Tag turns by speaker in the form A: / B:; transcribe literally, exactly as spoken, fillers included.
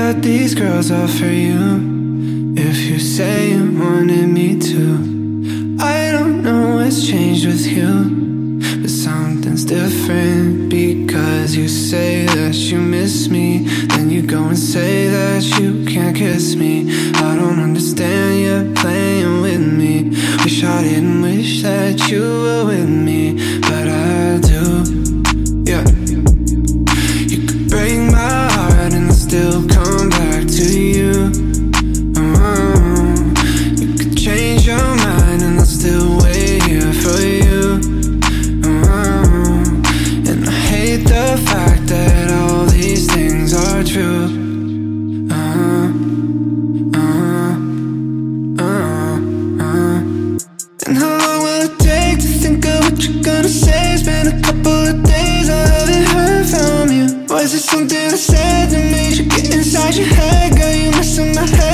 A: got these girls all for you. If you say you wanted me to, I don't know what's changed with you, but something's different. Because you say that you miss me, then you go and say that you can't kiss me. I don't understand, you're playing with me. Wish I didn't wish that you were with me, but I do, yeah. You could break my heart and I'll still come back to you. uh, You could change your mind and I'll still wait here for you. uh, And I hate the fact that all these things are true. uh, uh, uh, uh. And how long will it take to think of what you're gonna say? It's been a couple of days, I haven't heard from you. Was it something I said that made you get inside your head? Girl, you messing my head